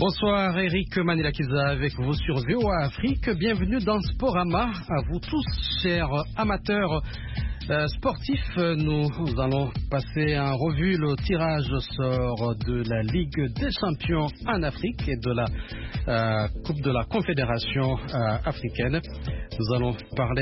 Bonsoir, Eric Manilakiza avec vous sur VOA Afrique. Bienvenue dans Sporama. À vous tous, chers amateurs sportifs, nous allons passer en revue le tirage au sort de la Ligue des champions en Afrique et de la Coupe de la Confédération africaine. Nous allons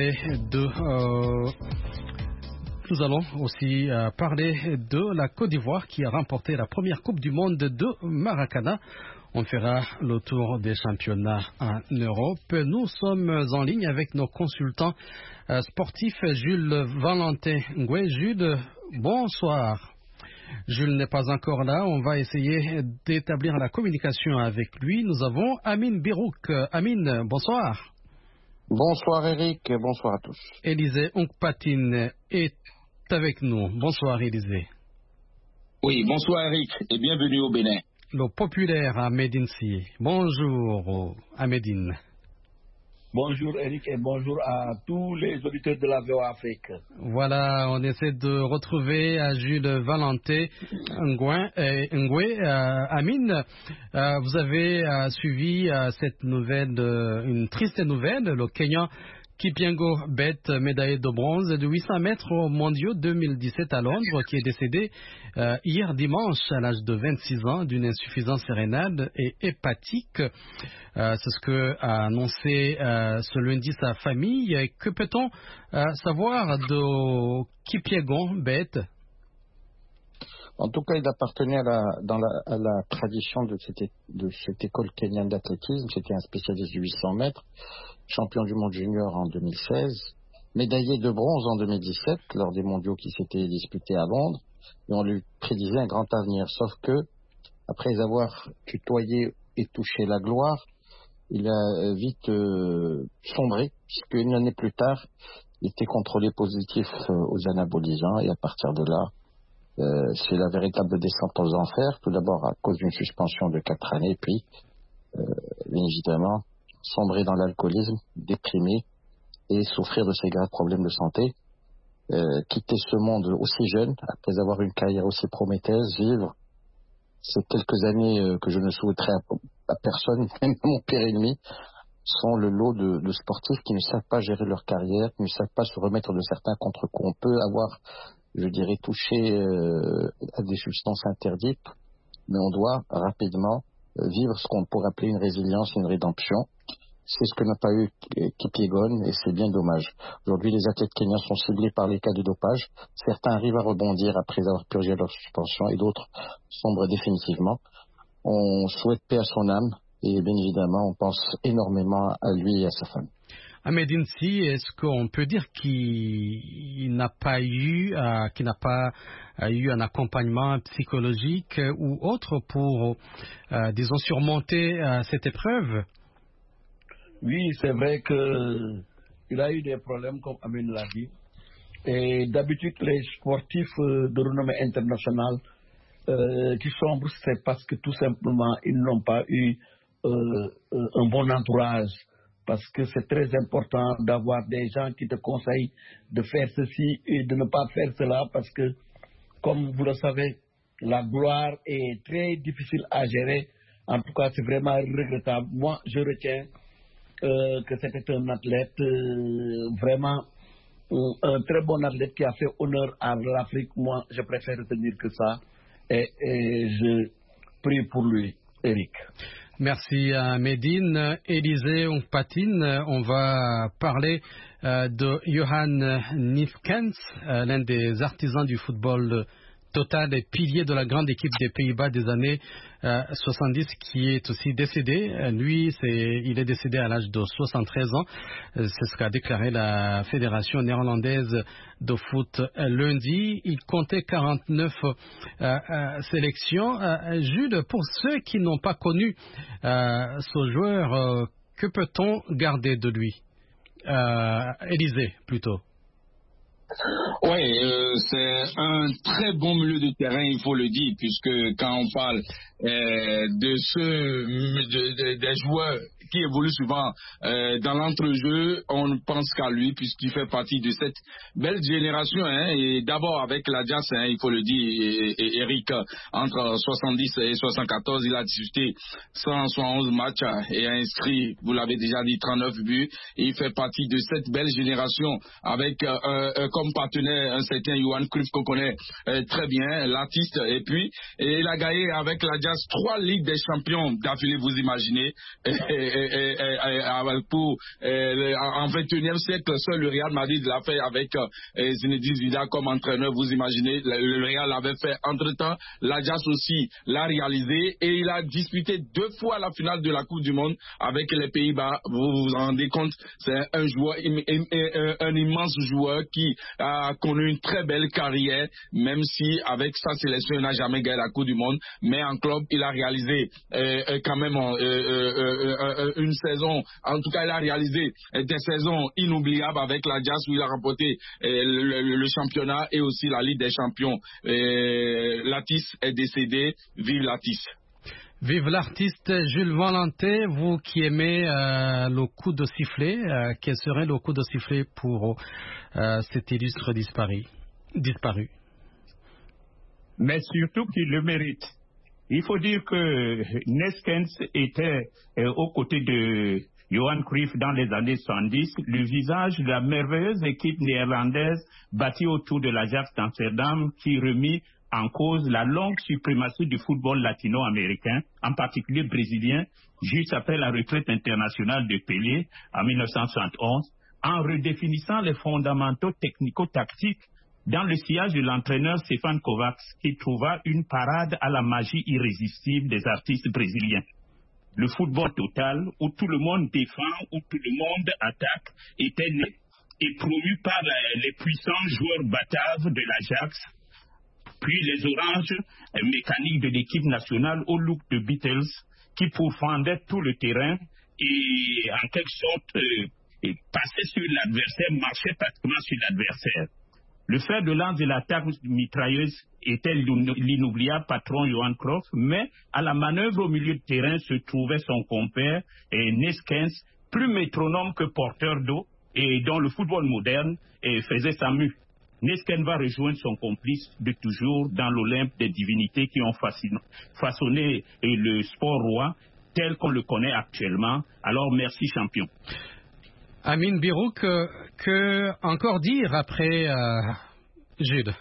aussi parler de la Côte d'Ivoire qui a remporté la première Coupe du Monde de Maracana. On fera le tour des championnats en Europe. Nous sommes en ligne avec nos consultants sportifs, Jules Valentin Ngoué. Jules, bonsoir. Jules n'est pas encore là. On va essayer d'établir la communication avec lui. Nous avons Amine Birouk. Amine, bonsoir. Bonsoir Eric, bonsoir à tous. Élisée Onkpatine est avec nous. Bonsoir Élisée. Oui, bonsoir Eric et bienvenue au Bénin. Le populaire Ahmedine Si. Bonjour Ahmedine. Bonjour Eric et bonjour à tous les auditeurs de la VOA Afrique. Voilà, on essaie de retrouver Jules Valentin Ngoué. Amine, vous avez suivi cette nouvelle, une triste nouvelle, le Kenyan Kipyegon Bett, médaillé de bronze de 800 mètres aux mondiaux 2017 à Londres, qui est décédé hier dimanche à l'âge de 26 ans d'une insuffisance rénale et hépatique. C'est ce que a annoncé ce lundi sa famille. Que peut-on savoir de Kipyegon Bett? En tout cas, il appartenait à la tradition de cette école kenyane d'athlétisme. C'était un spécialiste du 800 mètres, champion du monde junior en 2016, médaillé de bronze en 2017 lors des mondiaux qui s'étaient disputés à Londres. Et on lui prédisait un grand avenir. Sauf que, après avoir tutoyé et touché la gloire, il a vite sombré, puisqu'une année plus tard, il était contrôlé positif aux anabolisants. Et à partir de là, c'est la véritable descente aux enfers, tout d'abord à cause d'une suspension de 4 années, puis bien évidemment sombrer dans l'alcoolisme, déprimé et souffrir de ces graves problèmes de santé, quitter ce monde aussi jeune, après avoir une carrière aussi prometteuse, vivre ces quelques années que je ne souhaiterais à personne, même à mon pire ennemi, sont le lot de sportifs qui ne savent pas gérer leur carrière, qui ne savent pas se remettre de certains contre-coups. On peut avoir, je dirais, touché à des substances interdites, mais on doit rapidement vivre ce qu'on pourrait appeler une résilience, une rédemption. C'est ce que n'a pas eu Kipyegon et c'est bien dommage. Aujourd'hui, les athlètes kenyans sont ciblés par les cas de dopage. Certains arrivent à rebondir après avoir purgé leur suspension et d'autres sombrent définitivement. On souhaite paix à son âme et bien évidemment, on pense énormément à lui et à sa femme. Ahmedine Si, est-ce qu'on peut dire qu'il n'a pas eu un accompagnement psychologique ou autre pour, disons, surmonter cette épreuve? Oui, c'est vrai qu'il a eu des problèmes, comme Amine l'a dit. Et d'habitude, les sportifs de renommée internationale qui sombrent, c'est parce que tout simplement, ils n'ont pas eu un bon entourage. Parce que c'est très important d'avoir des gens qui te conseillent de faire ceci et de ne pas faire cela. Parce que, comme vous le savez, la gloire est très difficile à gérer. En tout cas, c'est vraiment regrettable. Moi, je retiens que c'était un athlète, vraiment un très bon athlète qui a fait honneur à l'Afrique. Moi, je préfère retenir que ça. Et je prie pour lui, Eric. Merci à Médine. Élisée Onkpatine, on va parler de Johan Neeskens, l'un des artisans du football total et pilier de la grande équipe des Pays-Bas des années 70, qui est aussi décédé. Lui, il est décédé à l'âge de 73 ans. C'est ce qu'a déclaré la Fédération néerlandaise de foot lundi. Il comptait 49 sélections. Jules, pour ceux qui n'ont pas connu ce joueur, que peut-on garder de lui? Élisée, plutôt. Oui, c'est un très bon milieu de terrain, il faut le dire, puisque quand on parle des joueurs qui évoluent souvent dans l'entrejeu, on ne pense qu'à lui puisqu'il fait partie de cette belle génération. Et d'abord avec l'Ajax, il faut le dire, et Eric, entre 70 et 74, il a disputé 171 matchs et a inscrit, vous l'avez déjà dit, 39 buts. Et il fait partie de cette belle génération avec comme partenaire un certain Johan Cruyff qu'on connaît très bien, l'artiste. Et puis, il a gagné avec l'Ajax 3 Ligues des Champions d'affilée, vous imaginez. En 21e siècle, seul le Real Madrid l'a fait avec Zinedine Zidane comme entraîneur, vous imaginez. Le Real l'avait fait entre-temps. L'Ajax aussi l'a réalisé et il a disputé 2 fois la finale de la Coupe du Monde avec les Pays-Bas. Vous vous rendez compte, c'est un joueur, un immense joueur qui a connu une très belle carrière, même si avec sa sélection il n'a jamais gagné la Coupe du Monde, mais en club il a réalisé quand même une saison, en tout cas il a réalisé des saisons inoubliables avec l'Ajax où il a remporté le championnat et aussi la Ligue des Champions. Latis est décédé, vive Latis. Vive l'artiste Jules Valenté, vous qui aimez le coup de sifflet, quel serait le coup de sifflet pour cet illustre disparu? Mais surtout qu'il le mérite. Il faut dire que Neskens était aux côtés de Johan Cruyff dans les années 70, le visage de la merveilleuse équipe néerlandaise bâtie autour de l'Ajax d'Amsterdam qui remit en cause la longue suprématie du football latino-américain, en particulier brésilien, juste après la retraite internationale de Pelé en 1971, en redéfinissant les fondamentaux technico-tactiques dans le sillage de l'entraîneur Stefan Kovacs, qui trouva une parade à la magie irrésistible des artistes brésiliens. Le football total, où tout le monde défend, où tout le monde attaque, était né et promu par les puissants joueurs bataves de l'Ajax, puis les oranges mécaniques de l'équipe nationale au look de Beatles, qui pourfendaient tout le terrain et en quelque sorte passaient sur l'adversaire, marchaient pratiquement sur l'adversaire. Le fer de lance de l'attaque mitrailleuse était l'inoubliable patron Johan Cruyff, mais à la manœuvre au milieu de terrain se trouvait son compère Neskens, plus métronome que porteur d'eau et dont le football moderne faisait sa mue. Neskens va rejoindre son complice de toujours dans l'Olympe des divinités qui ont façonné le sport roi tel qu'on le connaît actuellement. Alors merci champion. Amine Birouk, que encore dire après Jude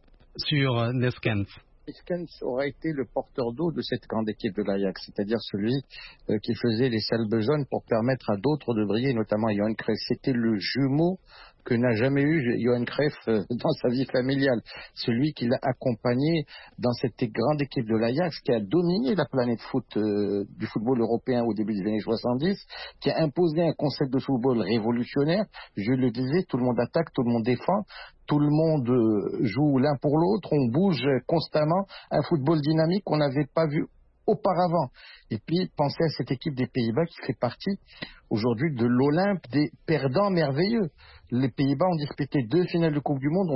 sur Neskens? Neskens aura été le porteur d'eau de cette grande équipe de l'Ajax, c'est-à-dire celui qui faisait les salles besognes pour permettre à d'autres de briller, notamment à Johan Cruyff. C'était le jumeau que n'a jamais eu Johan Cruyff dans sa vie familiale. Celui qui l'a accompagné dans cette grande équipe de l'Ajax qui a dominé la planète foot du football européen au début des années 70, qui a imposé un concept de football révolutionnaire. Je le disais, tout le monde attaque, tout le monde défend, tout le monde joue l'un pour l'autre, on bouge constamment, un football dynamique qu'on n'avait pas vu auparavant. Et puis, pensez à cette équipe des Pays-Bas qui fait partie aujourd'hui de l'Olympe des perdants merveilleux. Les Pays-Bas ont disputé 2 finales de Coupe du Monde, ont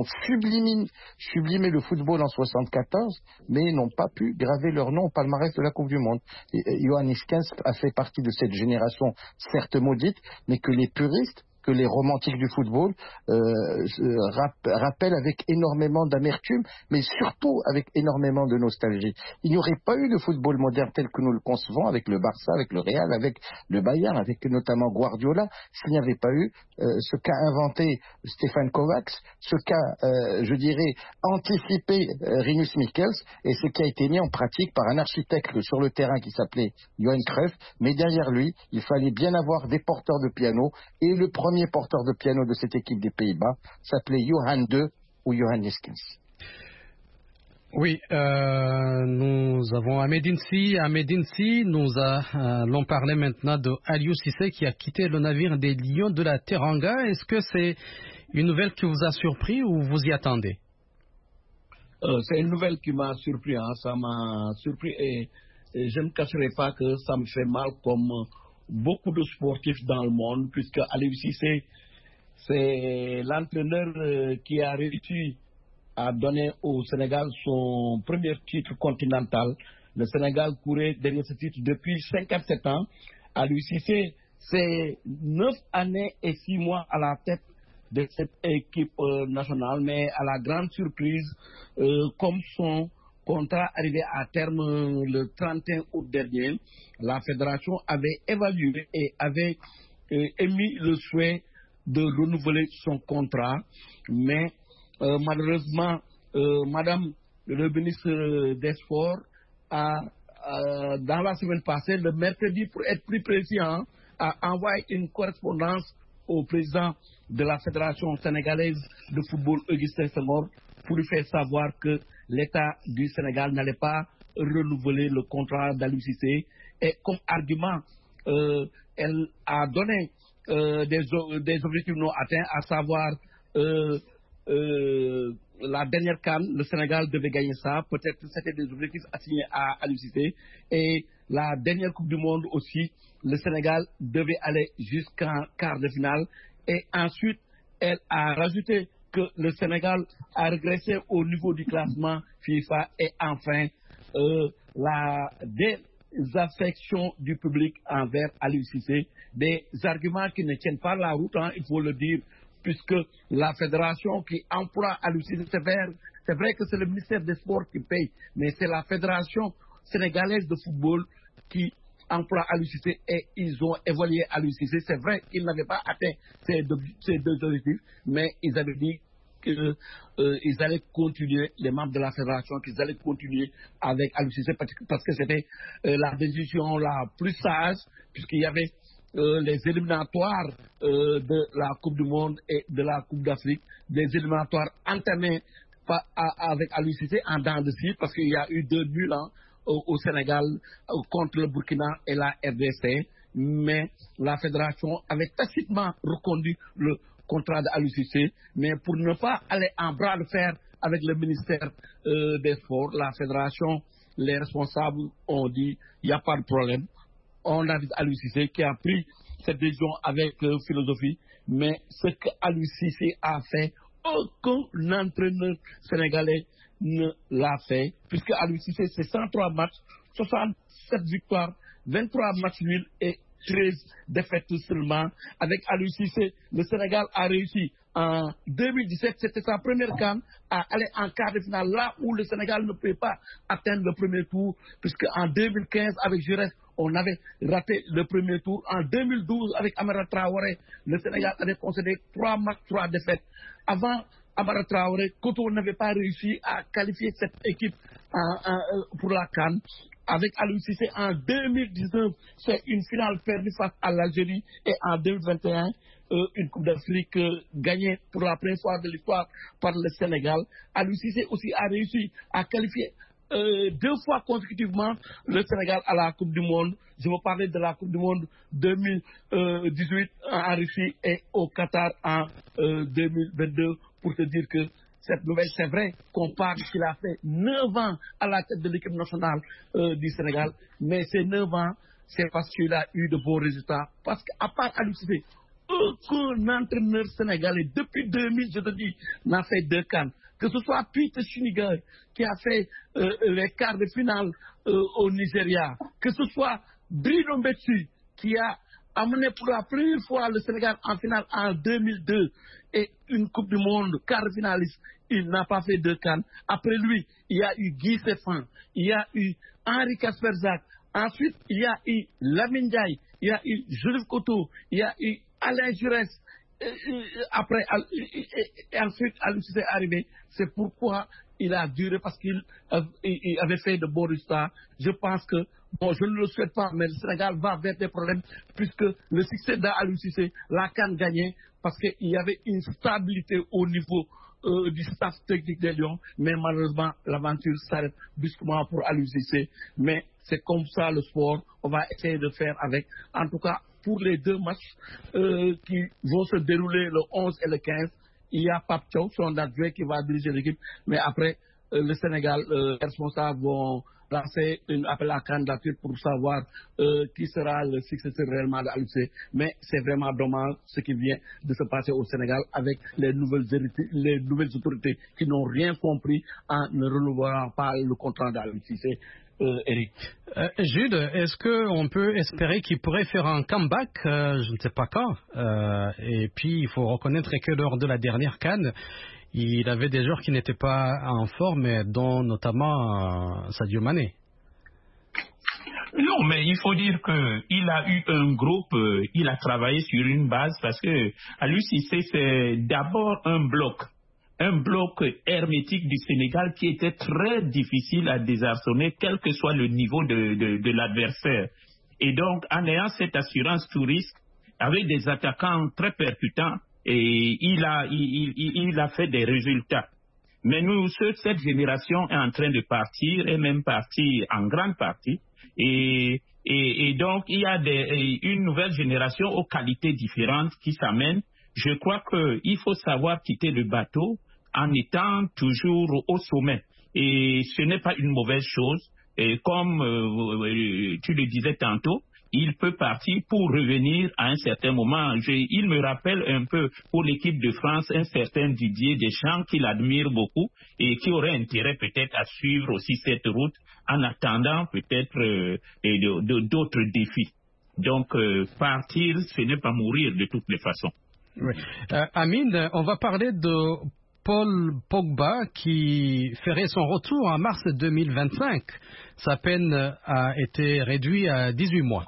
sublimé le football en 74, mais n'ont pas pu graver leur nom au palmarès de la Coupe du Monde. Et Johan Neskens a fait partie de cette génération, certes maudite, mais que les puristes, que les romantiques du football rappellent avec énormément d'amertume, mais surtout avec énormément de nostalgie. Il n'y aurait pas eu de football moderne tel que nous le concevons avec le Barça, avec le Real, avec le Bayern, avec notamment Guardiola, s'il n'y avait pas eu ce qu'a inventé Stefan Kovacs, ce qu'a, je dirais, anticipé Rinus Michels, et ce qui a été mis en pratique par un architecte sur le terrain qui s'appelait Johan Cruyff, mais derrière lui, il fallait bien avoir des porteurs de piano, et le premier porteur de piano de cette équipe des Pays-Bas s'appelait Johan II ou Johan Neskens. Oui, nous avons Ahmed Insi, nous allons parler maintenant de Aliou Cissé qui a quitté le navire des Lions de la Teranga. Est-ce que c'est une nouvelle qui vous a surpris ou vous y attendez? C'est une nouvelle qui m'a surpris, ça m'a surpris et je ne cacherai pas que ça me fait mal comme beaucoup de sportifs dans le monde, puisque Aliou Cissé, c'est l'entraîneur qui a réussi à donner au Sénégal son premier titre continental Le Sénégal courait derrière ce titre depuis 57 ans. Aliou Cissé, c'est 9 années et 6 mois à la tête de cette équipe nationale, mais à la grande surprise, comme son contrat arrivait à terme le 31 août dernier, la fédération avait évalué et avait émis le souhait de renouveler son contrat, mais malheureusement, Madame le ministre des Sports dans la semaine passée, le mercredi, pour être plus précis, a envoyé une correspondance au président de la Fédération sénégalaise de football, Augustin Senghor, pour lui faire savoir que l'État du Sénégal n'allait pas renouveler le contrat d'Aliou Cissé. Et comme argument, elle a donné des objectifs non atteints, à savoir la dernière CAN, le Sénégal devait gagner ça. Peut-être que c'était des objectifs assignés à Aliou Cissé. Et la dernière Coupe du Monde aussi, le Sénégal devait aller jusqu'en quart de finale. Et ensuite, elle a rajouté que le Sénégal a régressé au niveau du classement FIFA. Et enfin, la désaffection du public envers Aliou Cissé. Des arguments qui ne tiennent pas la route, il faut le dire, puisque la fédération qui emploie Aliou Cissé, c'est vrai que c'est le ministère des Sports qui paye, mais c'est la fédération sénégalaise de football qui emploie Aliou Cissé et ils ont évalué Aliou Cissé. C'est vrai qu'ils n'avaient pas atteint ces deux objectifs, mais ils avaient dit qu'ils allaient continuer, les membres de la fédération, qu'ils allaient continuer avec Aliou Cissé parce que c'était la décision la plus sage, puisqu'il y avait les éliminatoires de la Coupe du Monde et de la Coupe d'Afrique, des éliminatoires entamés avec Aliou Cissé en dents de scie, parce qu'il y a eu 2 nuls au Sénégal contre le Burkina et la RDC, mais la fédération avait tacitement reconduit le contrat d'Aliou Cissé, mais pour ne pas aller en bras de fer avec le ministère des Sports, la fédération, les responsables ont dit il n'y a pas de problème. On a dit Aliou Cissé qui a pris cette décision avec philosophie, mais ce que Aliou Cissé a fait, aucun entraîneur sénégalais ne l'a fait, puisque Aliou Cissé, c'est 103 matchs, 67 victoires, 23 matchs nuls et 13 défaites seulement. Avec Aliou Cissé, le Sénégal a réussi en 2017, c'était sa première CAN, à aller en quart de finale, là où le Sénégal ne pouvait pas atteindre le premier tour, puisque en 2015, avec Jurès, on avait raté le premier tour. En 2012, avec Amara Traoré, le Sénégal avait concédé 3 matchs, 3 défaites. Avant Amara Traoré, Koto n'avait pas réussi à qualifier cette équipe pour la CAN. Avec Aliou Cissé, en 2019, c'est une finale perdue face à l'Algérie. Et en 2021, une Coupe d'Afrique gagnée pour la première fois de l'histoire par le Sénégal. Aliou Cissé aussi a réussi à qualifier 2 fois consécutivement le Sénégal à la Coupe du Monde. Je veux parler de la Coupe du Monde 2018 en Russie et au Qatar en 2022, pour te dire que cette nouvelle, c'est vrai qu'on parle qu'il a fait 9 ans à la tête de l'équipe nationale du Sénégal, mais ces 9 ans, c'est parce qu'il a eu de bons résultats. Parce qu'à part Aliou Cissé, aucun entraîneur sénégalais, depuis 2000, je te dis, n'a fait 2 CAN. Que ce soit Peter Schnittger qui a fait les quarts de finale au Nigeria, que ce soit Bruno Metsu qui a amené pour la première fois le Sénégal en finale en 2002 et une Coupe du Monde, quart de finaliste, il n'a pas fait 2 CAN. Après lui, il y a eu Guy Stéphane, il y a eu Henri Kasperzak, ensuite il y a eu Lamine Ndiaye, il y a eu Joseph Koto, il y a eu Alain Jurès. Après, ensuite, Aliou Cissé est arrivé. C'est pourquoi il a duré, parce qu'il avait fait de bons résultats. Je pense que, bon, je ne le souhaite pas, mais le Sénégal va vers des problèmes, puisque le succès d'Aliou Cissé, la CAN gagnée, parce qu'il y avait une stabilité au niveau du staff technique des Lions, mais malheureusement, l'aventure s'arrête brusquement pour Aliou Cissé. Mais c'est comme ça le sport, on va essayer de faire avec. En tout cas, pour les 2 matchs qui vont se dérouler le 11 et le 15, il y a Pape Thiaw, son adjoint, qui va diriger l'équipe. Mais après, le Sénégal, les responsables vont lancer un appel à candidature pour savoir qui sera le successeur réellement de Aliou Cissé. Mais c'est vraiment dommage ce qui vient de se passer au Sénégal avec les nouvelles autorités qui n'ont rien compris en ne renouvelant pas le contrat d'Aliou Cissé. Eric. Jules, est-ce qu'on peut espérer qu'il pourrait faire un comeback? Je ne sais pas quand. Et puis, il faut reconnaître que lors de la dernière CAN, il avait des joueurs qui n'étaient pas en forme, dont notamment Sadio Mané. Non, mais il faut dire qu'il a eu un groupe, il a travaillé sur une base parce que Aliou Cissé, c'est d'abord un bloc hermétique du Sénégal qui était très difficile à désarçonner, quel que soit le niveau de l'adversaire. Et donc, en ayant cette assurance tout risque, avec des attaquants très percutants, et il a fait des résultats. Mais cette génération est en train de partir, et même partir en grande partie. Et donc, il y a une nouvelle génération aux qualités différentes qui s'amène. Je crois qu'il faut savoir quitter le bateau en étant toujours au sommet. Et ce n'est pas une mauvaise chose. Et comme tu le disais tantôt, il peut partir pour revenir à un certain moment. Il me rappelle un peu pour l'équipe de France un certain Didier Deschamps qu'il admire beaucoup et qui aurait intérêt peut-être à suivre aussi cette route en attendant peut-être d'autres défis. Donc partir, ce n'est pas mourir de toutes les façons. Oui. Amine, on va parler de Paul Pogba qui ferait son retour en mars 2025. Sa peine a été réduite à 18 mois.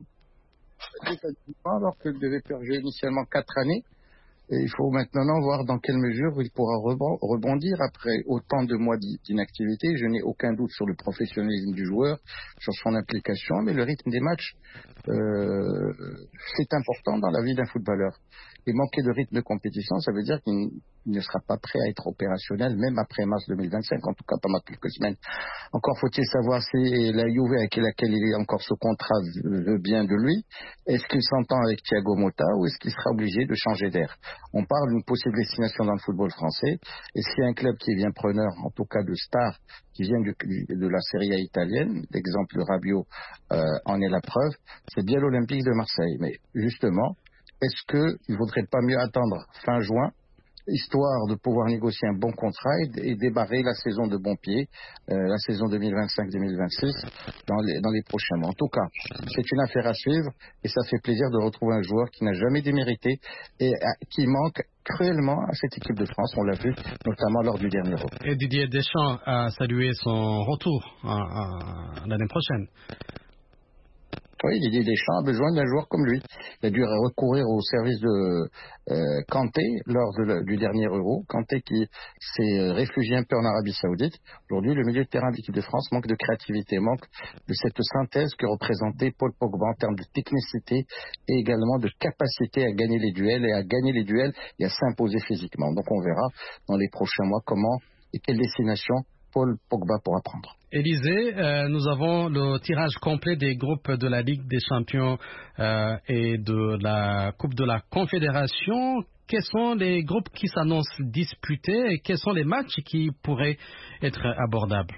Alors qu'il devait purger initialement 4 années. Et il faut maintenant voir dans quelle mesure il pourra rebondir après autant de mois d'inactivité. Je n'ai aucun doute sur le professionnalisme du joueur, sur son implication, mais le rythme des matchs, c'est important dans la vie d'un footballeur. Et manquer de rythme de compétition, ça veut dire qu'il ne sera pas prêt à être opérationnel, même après mars 2025, en tout cas pendant quelques semaines. Encore faut-il savoir si la Juve avec laquelle il est encore sous contrat veut bien de lui. Est-ce qu'il s'entend avec Thiago Motta ou est-ce qu'il sera obligé de changer d'air? On parle d'une possible destination dans le football français. Et s'il y a un club qui est bien preneur, en tout cas de stars, qui vient de la Serie A italienne, l'exemple de Rabiot en est la preuve, c'est bien l'Olympique de Marseille. Mais justement, est-ce qu'il ne vaudrait pas mieux attendre fin juin, histoire de pouvoir négocier un bon contrat et débarrer la saison de bon pied, la saison 2025-2026, dans les prochains mois. En tout cas, c'est une affaire à suivre et ça fait plaisir de retrouver un joueur qui n'a jamais démérité et qui manque cruellement à cette équipe de France, on l'a vu notamment lors du dernier Euro. Et Didier Deschamps a salué son retour l'année prochaine. Oui, Didier Deschamps a besoin d'un joueur comme lui. Il a dû recourir au service de Kanté lors du dernier Euro. Kanté qui s'est réfugié un peu en Arabie Saoudite. Aujourd'hui, le milieu de terrain de l'équipe de France manque de créativité, manque de cette synthèse que représentait Paul Pogba en termes de technicité et également de capacité à gagner les duels et à s'imposer physiquement. Donc on verra dans les prochains mois comment et quelle destination Paul Pogba pourra prendre. Élisée, nous avons le tirage complet des groupes de la Ligue des Champions et de la Coupe de la Confédération. Quels sont les groupes qui s'annoncent disputés et quels sont les matchs qui pourraient être abordables?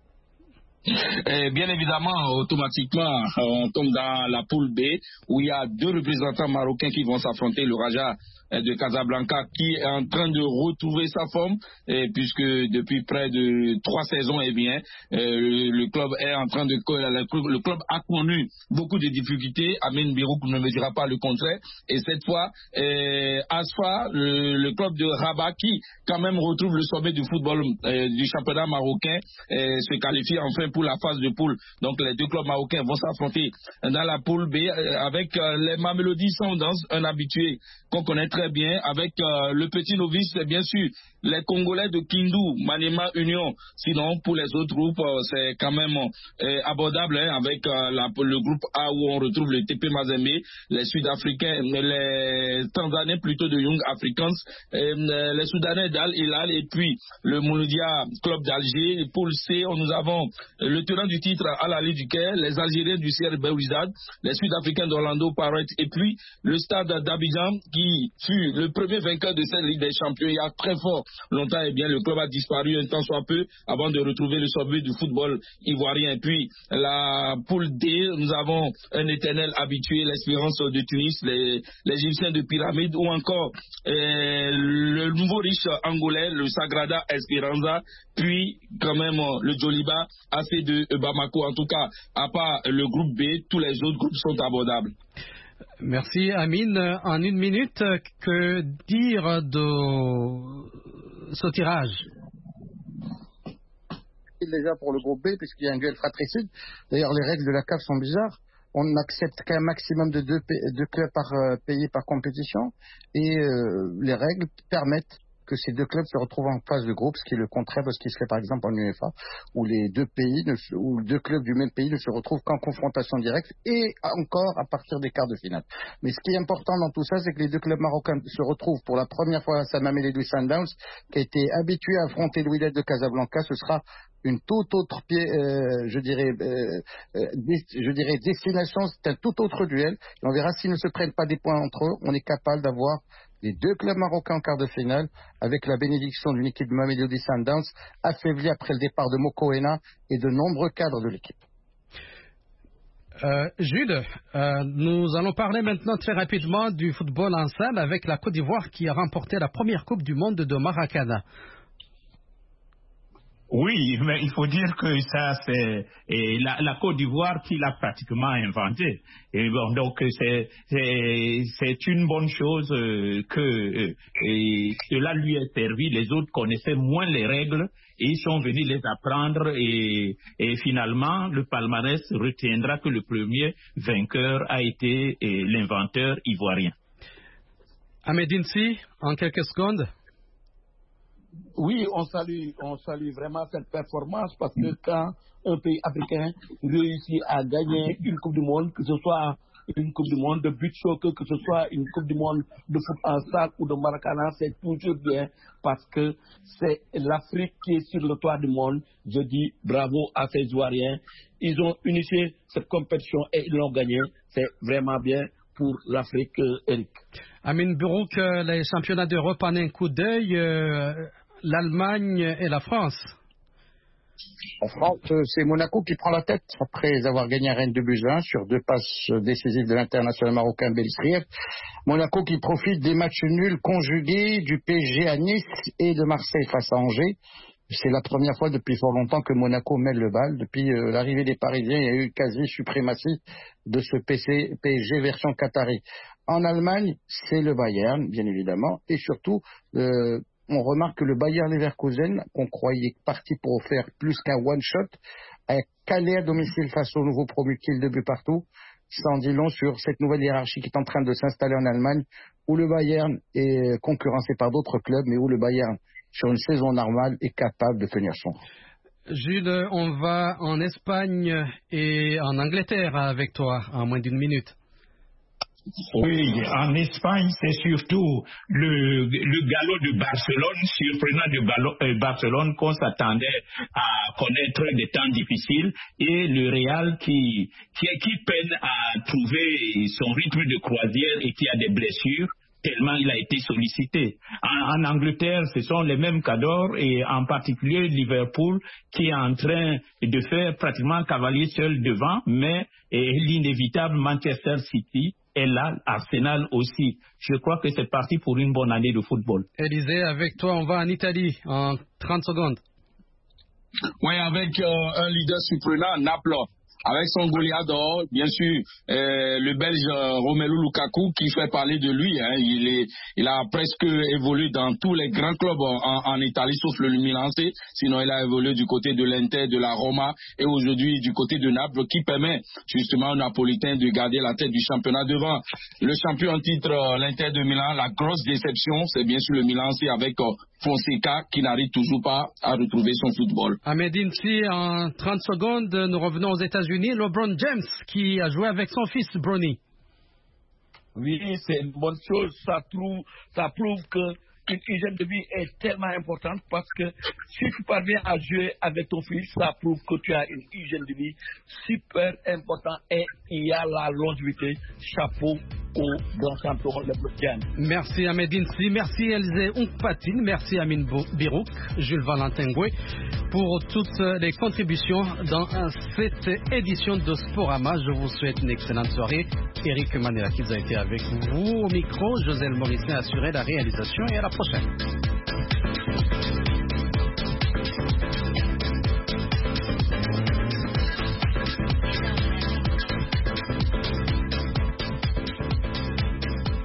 Bien évidemment, automatiquement, on tombe dans la poule B où il y a 2 représentants marocains qui vont s'affronter, le Raja de Casablanca qui est en train de retrouver sa forme puisque depuis près de 3 saisons, le club est en train le club a connu beaucoup de difficultés. Amine Birouk ne me dira pas le contraire. Et cette fois, Asfa, le club de Rabat qui quand même retrouve le sommet du football du championnat marocain, se qualifie enfin pour la phase de poule. Donc les 2 clubs marocains vont s'affronter dans la poule B avec les Mamelody Sundowns, un habitué qu'on connaît très bien, avec le petit novice, bien sûr, les Congolais de Kindu, Maniema Union. Sinon, pour les autres groupes, c'est quand même abordable avec le groupe A où on retrouve le TP Mazembe, les Sud-Africains, les Tanzaniens plutôt de Young Africans, les Soudanais d'Al Hilal et puis le Mouloudia Club d'Alger. Pour le C, nous avons le tenant du titre Al Ahly du Caire, les Algériens du CR Belouizdad, les Sud-Africains d'Orlando Pirates et puis le Stade d'Abidjan qui fut le premier vainqueur de cette Ligue des Champions il y a très fort longtemps, eh bien, le club a disparu un temps soit peu avant de retrouver le sommet du football ivoirien. Puis, la poule D, nous avons un éternel habitué, l'Espérance de Tunis, les Égyptiens de Pyramide, ou encore le nouveau riche angolais, le Sagrada Esperanza, puis quand même le Djoliba AC de Bamako. En tout cas, à part le groupe B, tous les autres groupes sont abordables. Merci Amine. En une minute, que dire de ce tirage? Déjà pour le groupe B, puisqu'il y a un duel fratricide. D'ailleurs, les règles de la CAF sont bizarres. On n'accepte qu'un maximum de deux clubs par pays par compétition, et les règles permettent que ces deux clubs se retrouvent en phase de groupe, ce qui est le contraire de ce qui se fait par exemple en UEFA, où les deux clubs du même pays ne se retrouvent qu'en confrontation directe, et encore à partir des quarts de finale. Mais ce qui est important dans tout ça, c'est que les deux clubs marocains se retrouvent pour la première fois à Sam Mamelou Sundowns, qui a été habitué à affronter le Wydad de Casablanca. Ce sera une toute autre destination, c'est un tout autre duel. Et on verra s'ils ne se prennent pas des points entre eux, on est capable d'avoir les deux clubs marocains en quart de finale, avec la bénédiction d'une équipe de Mamelodi Sundowns, affaiblie après le départ de Mokoena et de nombreux cadres de l'équipe. Jude, nous allons parler maintenant très rapidement du football en salle avec la Côte d'Ivoire qui a remporté la première Coupe du Monde de Maracana. Oui, mais il faut dire que ça, c'est la Côte d'Ivoire qui l'a pratiquement inventé. Et bon, donc, c'est une bonne chose que cela lui ait servi. Les autres connaissaient moins les règles et ils sont venus les apprendre. Et finalement, le palmarès retiendra que le premier vainqueur a été l'inventeur ivoirien. Ahmed Insi, en quelques secondes. Oui, on salue vraiment cette performance, parce que quand un pays africain réussit à gagner une Coupe du Monde, que ce soit une Coupe du Monde de beach soccer, que ce soit une Coupe du Monde de foot en salle ou de Maracana, c'est toujours bien, parce que c'est l'Afrique qui est sur le toit du monde. Je dis bravo à ces Ivoiriens. Ils ont initié cette compétition et ils l'ont gagnée. C'est vraiment bien pour l'Afrique, Eric. Amine Bourouk, les championnats d'Europe en un coup d'œil, l'Allemagne et la France. En France, c'est Monaco qui prend la tête après avoir gagné à Rennes 2-1 sur 2 passes décisives de l'international marocain Belstriev. Monaco qui profite des matchs nuls conjugués du PSG à Nice et de Marseille face à Angers. C'est la première fois depuis fort longtemps que Monaco mêle le bal. Depuis l'arrivée des Parisiens, il y a eu quasi-suprématie de ce PSG version Qatari. En Allemagne, c'est le Bayern, bien évidemment, et surtout, on remarque que le Bayer Leverkusen, qu'on croyait parti pour faire plus qu'un one-shot, a calé à domicile face au nouveau promu Kiel 2 buts partout. Ça en dit long sur cette nouvelle hiérarchie qui est en train de s'installer en Allemagne, où le Bayern est concurrencé par d'autres clubs, mais où le Bayern, sur une saison normale, est capable de tenir son rang. Jules, on va en Espagne et en Angleterre avec toi en moins d'une minute. Oui, en Espagne, c'est surtout le galop de Barcelone, surprenant de Barcelone, qu'on s'attendait à connaître des temps difficiles, et le Real qui peine à trouver son rythme de croisière et qui a des blessures, tellement il a été sollicité. En Angleterre, ce sont les mêmes cadors, et en particulier Liverpool, qui est en train de faire pratiquement cavalier seul devant, mais l'inévitable Manchester City est là, Arsenal aussi. Je crois que c'est parti pour une bonne année de football. Élisée, avec toi, on va en Italie en 30 secondes. Oui, avec un leader surprenant, Naples. Avec son Goliath d'or, bien sûr, le Belge Romelu Lukaku qui fait parler de lui. Hein, il a presque évolué dans tous les grands clubs en Italie, sauf le Milan AC. Sinon, il a évolué du côté de l'Inter, de la Roma, et aujourd'hui du côté de Naples, qui permet justement aux Napolitains de garder la tête du championnat devant le champion en titre, l'Inter de Milan. La grosse déception, c'est bien sûr le Milan AC avec Fonseca qui n'arrive toujours pas à retrouver son football. Ahmed Insi, en 30 secondes, nous revenons aux États-Unis. LeBron James qui a joué avec son fils Bronny. Oui, c'est une bonne chose. Ça prouve que une hygiène de vie est tellement importante, parce que si tu parviens à jouer avec ton fils, ça prouve que tu as une hygiène de vie super importante, et il y a la longévité. Chapeau aux grands champions olympiens. Merci Ahmed Insi, merci Elzé Onkpatine, merci Amin Birouk, Jules Valentin Ngoué pour toutes les contributions dans cette édition de Sporama. Je vous souhaite une excellente soirée. Eric Manelakis a été avec vous au micro. José Maurice a assuré la réalisation et à la prochaine.